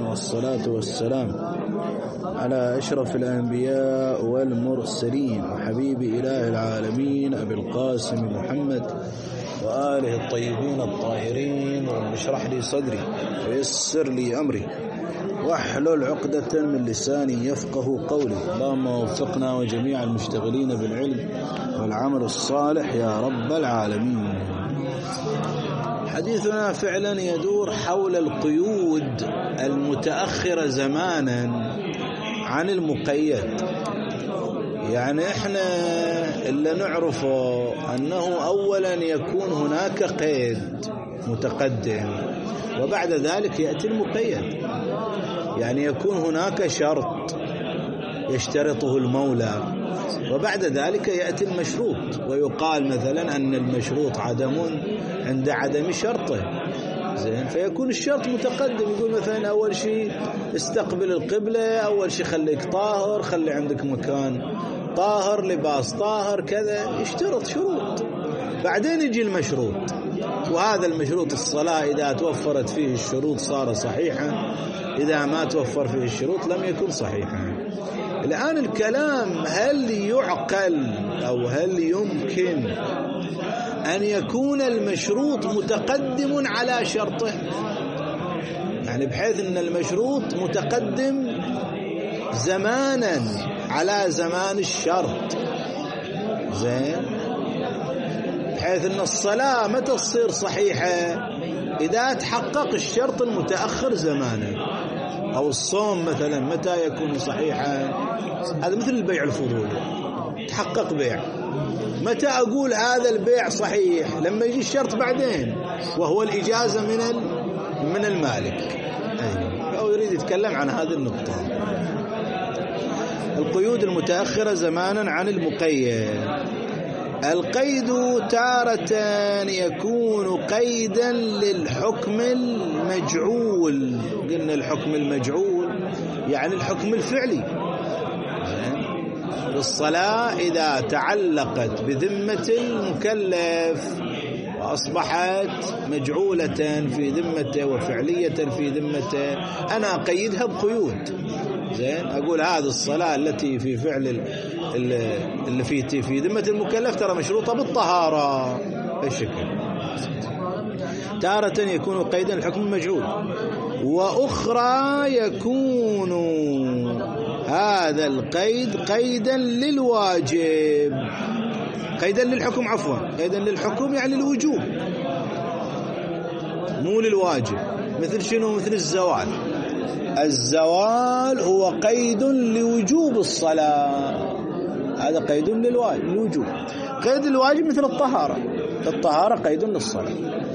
والصلاة والسلام على أشرف الأنبياء والمرسلين وحبيب إله العالمين أبي القاسم محمد وآله الطيبين الطاهرين. واشرح لي صدري ويسر لي أمري واحلل عقدة من لساني يفقه قولي. اللهم وفقنا وجميع المشتغلين بالعلم والعمل الصالح يا رب العالمين. حديثنا فعلا يدور حول القيود المتأخرة زمانا عن المقيد. يعني احنا اللي نعرفه أنه أولا يكون هناك قيد متقدم وبعد ذلك يأتي المقيد. يعني يكون هناك شرط يشترطه المولى وبعد ذلك يأتي المشروط، ويقال مثلا أن المشروط عدم عند عدم شرطه. زين، فيكون الشرط متقدم. يقول مثلا أول شيء استقبل القبلة، أول شيء خليك طاهر، خلي عندك مكان طاهر، لباس طاهر، كذا، يشترط شروط. بعدين يجي المشروط، وهذا المشروط الصلاة إذا توفرت فيه الشروط صار صحيحا، إذا ما توفر فيه الشروط لم يكن صحيحا. الآن الكلام هل يعقل أو هل يمكن أن يكون المشروط متقدم على شرطه؟ يعني بحيث أن المشروط متقدم زمانا على زمان الشرط. زين، بحيث أن الصلاة متى تصير صحيحة؟ إذا تحقق الشرط المتأخر زمانا. أو الصوم مثلا متى يكون صحيحا؟ هذا مثل البيع الفضولي، تحقق بيع. متى أقول هذا البيع صحيح؟ لما يجي الشرط بعدين، وهو الإجازة من المالك. أو يريد يتكلم عن هذه النقطة. القيود المتأخرة زمانا عن المقيد. القيد تارة يكون قيدا للحكم المجعول. قلنا الحكم المجعول يعني الحكم الفعلي. الصلاة إذا تعلقت بذمة المكلف وأصبحت مجعولة في ذمته وفعلية في ذمته، أنا أقيدها بقيود. زين، أقول هذه الصلاة التي في فعل اللي في ذمة المكلف ترى مشروطة بالطهارة. الشكل تارة يكون قيدا الحكم المجعول، وأخرى يكون هذا القيد قيدا للواجب، قيدا للحكم، عفوا قيدا للحكم يعني الوجوب مو للواجب. مثل شنو؟ مثل الزوال. الزوال هو قيد لوجوب الصلاة، هذا قيد للوجوب. قيد الواجب مثل الطهارة، الطهارة قيد للصلاة.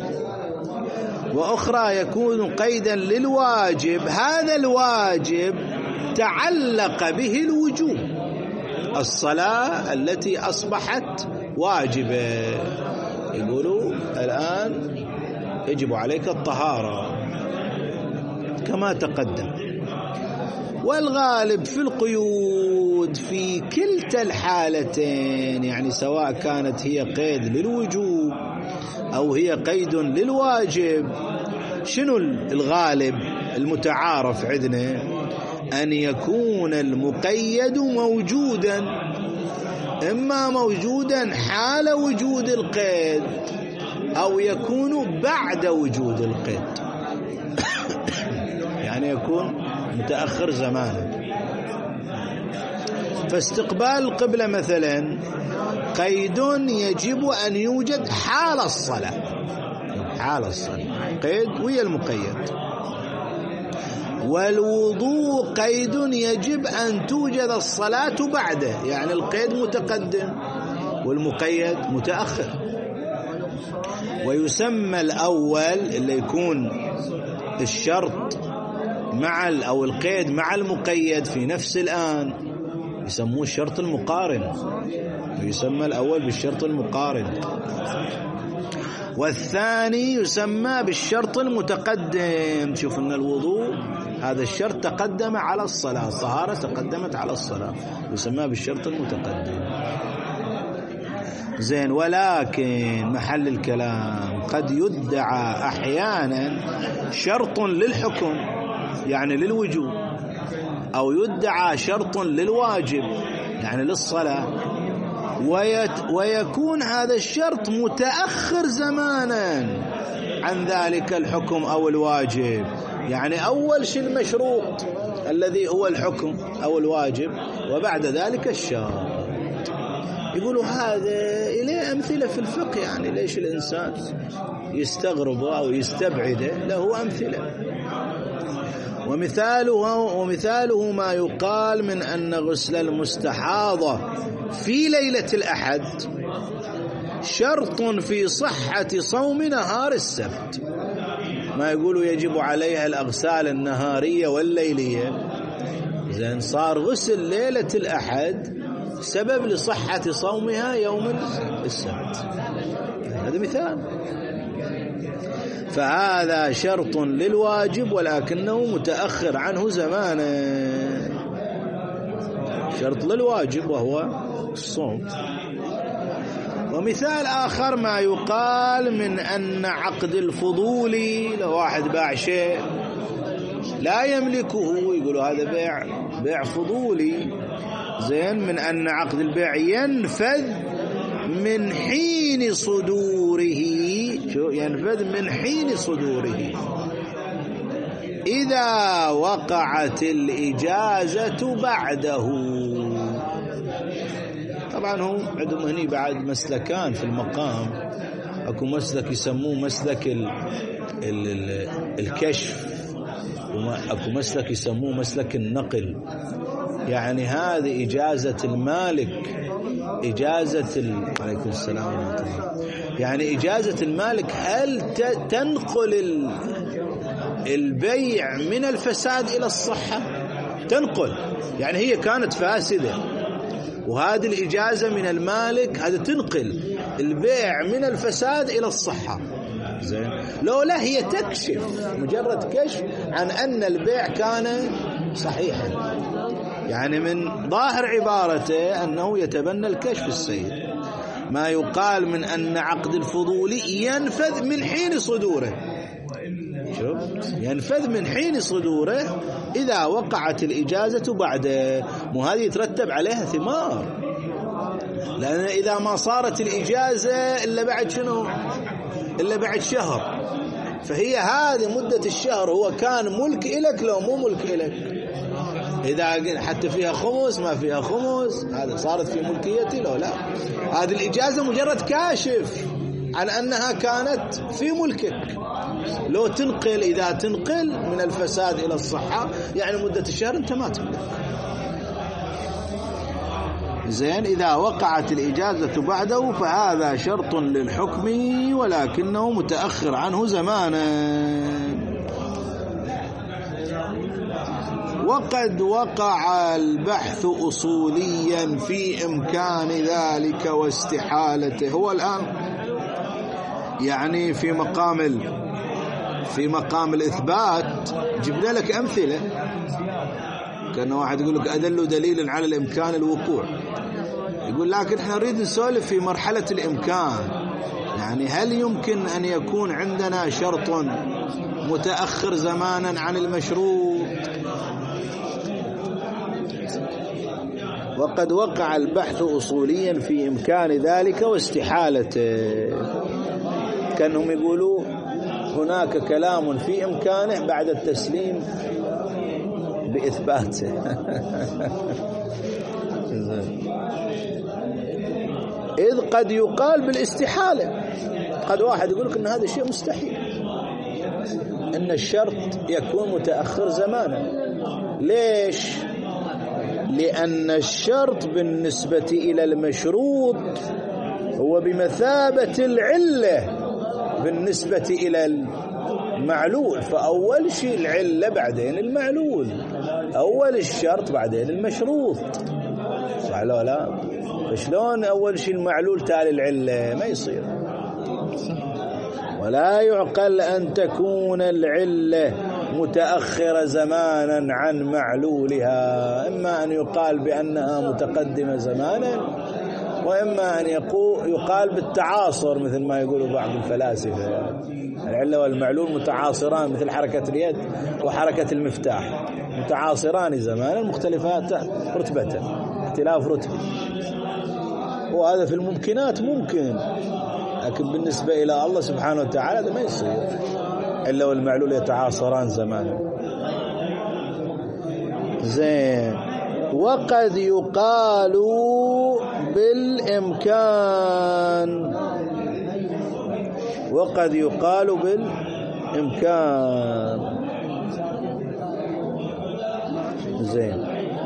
وأخرى يكون قيدا للواجب، هذا الواجب تعلق به الوجوب، الصلاة التي أصبحت واجبة. يقولوا الآن يجب عليك الطهارة كما تقدم. والغالب في القيود في كلتا الحالتين، يعني سواء كانت هي قيد للوجوب أو هي قيد للواجب، شنو الغالب المتعارف عندنا؟ أن يكون المقيد موجودا، إما موجودا حال وجود القيد أو يكون بعد وجود القيد. يعني يكون متأخر زمانا. فاستقبال القبلة مثلا قيد يجب أن يوجد حال الصلاة، حال الصلاة قيد ويا المقيد. والوضوء قيد يجب أن توجد الصلاة بعده، يعني القيد متقدم والمقيد متأخر. ويسمى الأول اللي يكون الشرط مع أو القيد مع المقيد في نفس الآن يسموه الشرط المقارن، ويسمى الأول بالشرط المقارن. والثاني يسمى بالشرط المتقدم. شوف أن الوضوء هذا الشرط تقدم على الصلاة، الطهارة تقدمت على الصلاة، يسمى بالشرط المتقدم. زين، ولكن محل الكلام قد يدعى أحيانا شرط للحكم، يعني للوجوب، أو يدعى شرط للواجب يعني للصلاة، ويكون هذا الشرط متأخر زمانا عن ذلك الحكم أو الواجب. يعني أول شيء المشروط الذي هو الحكم أو الواجب، وبعد ذلك الشرط. يقولوا هذا إليه أمثلة في الفقه، يعني ليش الإنسان يستغربه أو يستبعده؟ له أمثلة. ومثاله ما يقال من أن غسل المستحاضة في ليلة الأحد شرط في صحة صوم نهار السبت. ما يقولوا يجب عليها الأغسال النهارية والليلية، زين صار غسل ليلة الأحد سبب لصحة صومها يوم السبت. هذا مثال. فهذا شرط للواجب ولكنه متأخر عنه زمانا، شرط للواجب وهو الصوم. ومثال آخر ما يقال من أن عقد الفضول، لو واحد باع شيء لا يملكه، يقولوا هذا بيع فضولي، زين، من أن عقد البيع ينفذ من حين صدوره، ينفذ من حين صدوره إذا وقعت الإجازة بعده. طبعا هم عندهم هني بعد مسلكان في المقام، اكو مسلك يسموه مسلك الكشف، واكو مسلك يسموه مسلك النقل. يعني هذه إجازة المالك، عليكم السلام ورحمة الله، يعني إجازة المالك هل تنقل البيع من الفساد إلى الصحة؟ تنقل، يعني هي كانت فاسدة وهذه الإجازة من المالك هذا تنقل البيع من الفساد إلى الصحة، زين. لو لا هي تكشف، مجرد كشف عن أن البيع كان صحيحا، يعني من ظاهر عبارته أنه يتبنى الكشف السيد. ما يقال من أن عقد الفضول ينفذ من حين صدوره، شوف، ينفذ من حين صدوره إذا وقعت الإجازة بعده، وهذه يترتب عليها ثمار، لأن إذا ما صارت الإجازة إلا بعد شنو؟ إلا بعد شهر، فهي هذه مدة الشهر هو كان ملك إلك لو مو ملك إلك، إذا حتى فيها خمس ما فيها خمس، هذا صارت في ملكيتي لو لا. هذه الإجازة مجرد كاشف عن أنها كانت في ملكك. لو تنقل، إذا تنقل من الفساد إلى الصحة يعني مدة الشهر أنت ما تملك، زين. إذا وقعت الإجازة بعده فهذا شرط للحكم ولكنه متأخر عنه زمانا. وقد وقع البحث أصوليا في إمكان ذلك واستحالته. هو الآن يعني في مقام الإثبات جبنا لك أمثلة، كان واحد يقول لك أدل دليل على الإمكان الوقوع، يقول لكن احنا نريد نسولف في مرحلة الإمكان، يعني هل يمكن أن يكون عندنا شرط متأخر زمانا عن المشروط؟ وقد وقع البحث أصوليا في إمكان ذلك واستحالته، كانهم يقولوا هناك كلام في إمكانه بعد التسليم بإثباته. إذ قد يقال بالاستحالة، قد واحد يقول لك إن هذا الشيء مستحيل، إن الشرط يكون متأخر زمانا. ليش؟ لأن الشرط بالنسبة إلى المشروط هو بمثابة العلة بالنسبة إلى المعلول، فأول شيء العلة بعدين المعلول، أول الشرط بعدين المشروط، صح ولا لا؟ فشلون أول شيء المعلول تالي العلة؟ ما يصير. ولا يعقل أن تكون العلة متأخرة زمانا عن معلولها، إما أن يقال بأنها متقدمة زمانا، وإما أن يقال بالتعاصر مثل ما يقولوا بعض الفلاسفة، العلة والمعلول متعاصران مثل حركة اليد وحركة المفتاح، متعاصران زمانا مختلفات رتبة، اختلاف رتبة. وهذا في الممكنات ممكن، لكن بالنسبة إلى الله سبحانه وتعالى هذا ما يصير. العلة والمعلول يتعاصران زمانا. زين. وقد يقال بالإمكان، وقد يقال بالإمكان. زين.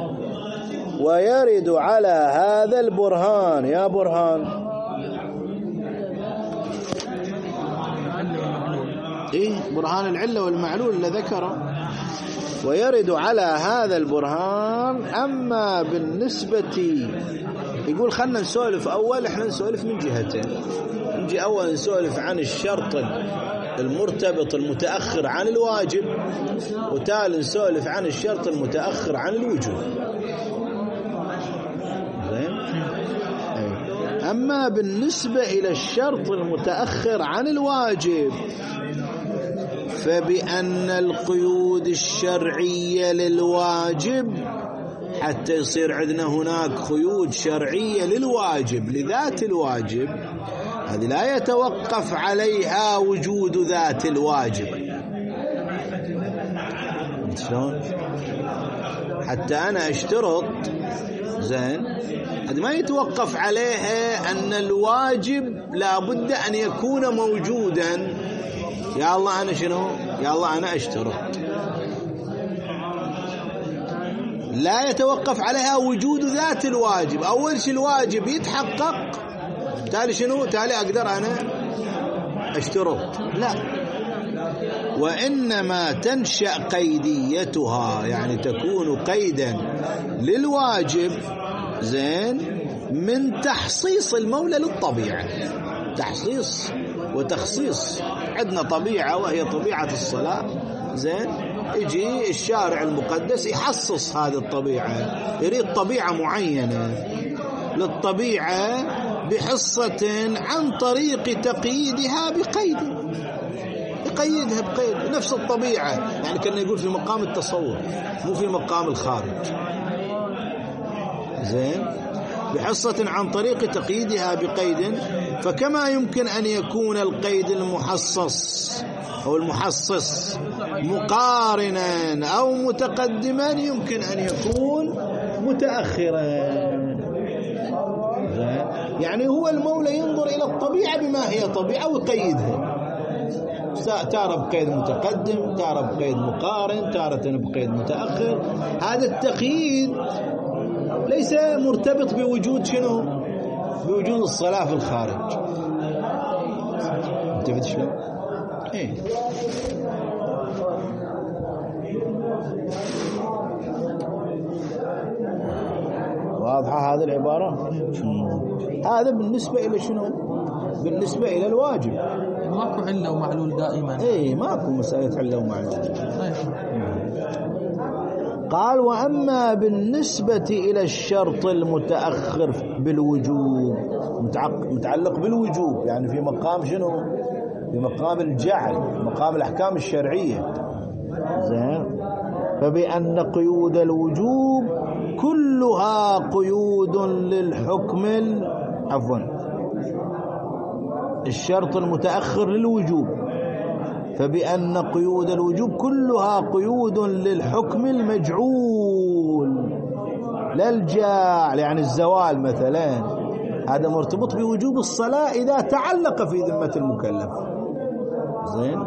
ويرد على هذا البرهان، يا برهان برهان العلة والمعلول اللي ذكره. ويرد على هذا البرهان. أما بالنسبة، يقول خلنا نسولف أول، احنا نسولف من جهتين. نجي أول نسولف عن الشرط المرتبط المتأخر عن الواجب، وتالي نسولف عن الشرط المتأخر عن الوجوب. زين. أما بالنسبة إلى الشرط المتأخر عن الواجب، فبأن القيود الشرعية للواجب، حتى يصير عندنا هناك قيود شرعية للواجب لذات الواجب، هذه لا يتوقف عليها وجود ذات الواجب. شلون؟ حتى أنا أشترط، زين، هذا ما يتوقف عليها أن الواجب لا بد أن يكون موجودا. يا الله أنا شنو؟ يا الله أنا أشترط، لا يتوقف عليها وجود ذات الواجب. أول شيء الواجب يتحقق، تالي شنو؟ تالي أقدر أنا أشترط. لا، وإنما تنشأ قيديتها، يعني تكون قيدا للواجب، زين، من تحصيص المولى للطبيعة. تحصيص وتخصيص. عندنا طبيعة وهي طبيعة الصلاة، زين، يجي الشارع المقدس يحصص هذه الطبيعة، يريد طبيعة معينة للطبيعة بحصة عن طريق تقييدها بقيد، يقيدها بقيد نفس الطبيعة. يعني كنا يقول في مقام التصور مو في مقام الخارج، زين، بحصة عن طريق تقييدها بقيد. فكما يمكن أن يكون القيد المحصص أو المحصص مقارنا أو متقدما، يمكن أن يكون متأخرا. يعني هو المولى ينظر إلى الطبيعة بما هي طبيعة ويقيدها، تارة بقيد متقدم، تارة بقيد مقارن، تارة بقيد متأخر. هذا التقييد ليس مرتبط بوجود شنو؟ بوجود الصلاة في الخارج. انتبهت شلون؟ ايه. واضحة هذه العبارة؟ هذا بالنسبة إلى شنو؟ بالنسبة إلى الواجب. ماكو علة ومعلول دائما. ايه، ماكو مسألة علة ومعلول. قال: وأما بالنسبة إلى الشرط المتأخر بالوجوب، متعلق بالوجوب، يعني في مقام شنو؟ في مقام الجعل، مقام الأحكام الشرعية، زين. فبأن قيود الوجوب كلها قيود للحكم، الشرط المتأخر للوجوب، فبأن قيود الوجوب كلها قيود للحكم المجعول لا الجاعل، يعني الزوال مثلا، هذا مرتبط بوجوب الصلاة إذا تعلق في ذمة المكلف، زين.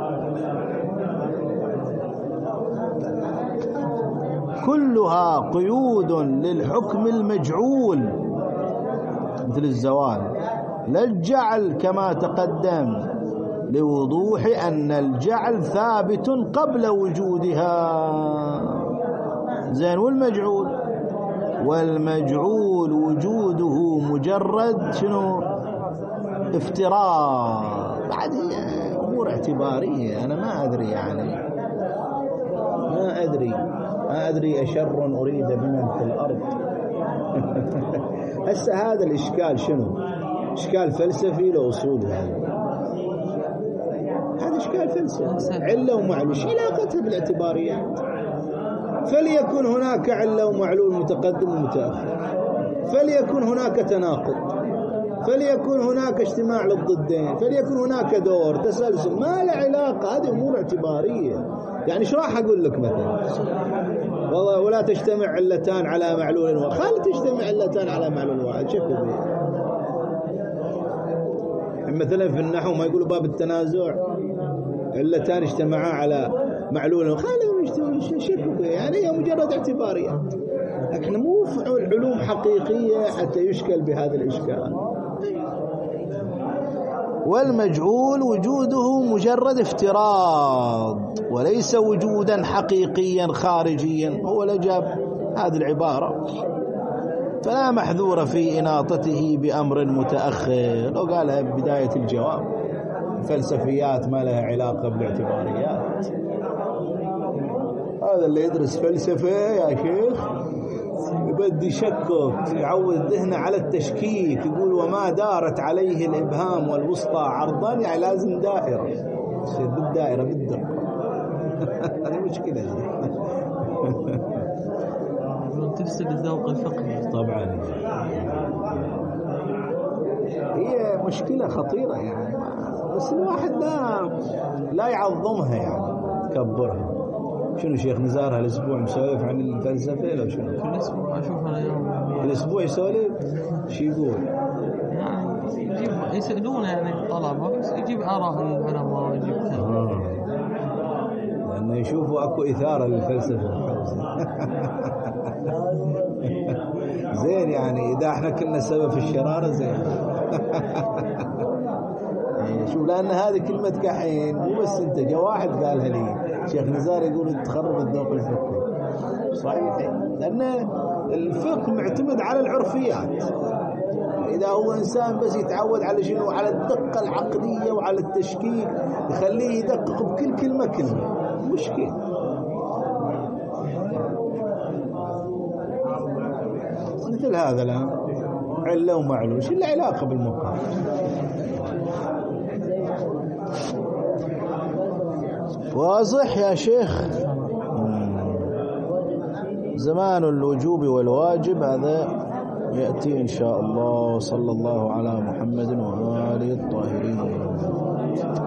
كلها قيود للحكم المجعول مثل الزوال لا الجعل كما تقدم، لوضوح أن الجعل ثابت قبل وجودها، زين. والمجعول وجوده مجرد شنو؟ افتراض. بعد أمور اعتبارية، أنا ما أدري، يعني ما أدري أشر أريد بمن في الأرض. هسه هذا الإشكال شنو؟ إشكال فلسفي لأصول هذا فلسفة. علة ومعلول ايش علاقتها بالاعتباريات؟ فليكن هناك علة ومعلول متقدم ومتأخر، فليكن هناك تناقض، فليكن هناك اجتماع للضدين، فليكن هناك دور تسلسل، ما له علاقة. هذه أمور اعتبارية. يعني ايش راح أقول لك مثلا؟ والله ولا تجتمع علتان على معلول واحد، خلي تجتمع علتان على معلول واحد، شكو بيه. مثلا في النحو ما يقولوا باب التنازع علتان اجتمعا على معلول، خليهم يجتمعوا، شكو بيه. يعني هي مجرد اعتباريات، لكن مو علوم حقيقية حتى يشكل بهذا الإشكال. والمجهول وجوده مجرد افتراض وليس وجودا حقيقيا خارجيا. هو لجاب هذه العبارة، فلا محذور في إناطته بأمر متأخر. لو قالها بداية الجواب، الفلسفيات ما لها علاقة بالاعتباريات. هذا اللي يدرس فلسفة يا شيخ يبدي شكك، يعود ذهنه على التشكيك، يقول وما دارت عليه الإبهام والوسطى عرضا، يعني لازم دائرة، يصير بالدائرة بالدقة. هذه مشكلة. تفسد الذوق الفقهي طبعا، هي مشكلة خطيرة يعني، بس الواحد لا يعظمها يعني، يكبرها. شنو شيخ نزار هالاسبوع مسولف عن الفلسفه لو شنو؟ كل اسبوع اشوف انا يوم الاسبوع يسولف شو يقول؟ يعني يجيب يسالونه يعني الطلبه، بس يجيب اراء العلماء ويجيب لانه يشوفوا اكو اثاره للفلسفه. زين يعني اذا احنا كنا سبب في الشراره زين. شوف، لان هذه كلمه كحين مو بس انت، جا واحد قالها لي شيخ نزار يقول تخرب الذوق الفقهي. صحيح، لأن الفقه معتمد على العرفيات. إذا هو إنسان بس يتعود على شنو، على الدقة العقلية وعلى التشكيك، يخليه يدقق بكل كلمة مشكلة. مثل هذا الآن علة ومعلول، شو العلاقة بالمقام؟ واضح يا شيخ؟ زمان الوجوب والواجب هذا يأتي إن شاء الله. صلى الله على محمد وآله الطاهرين.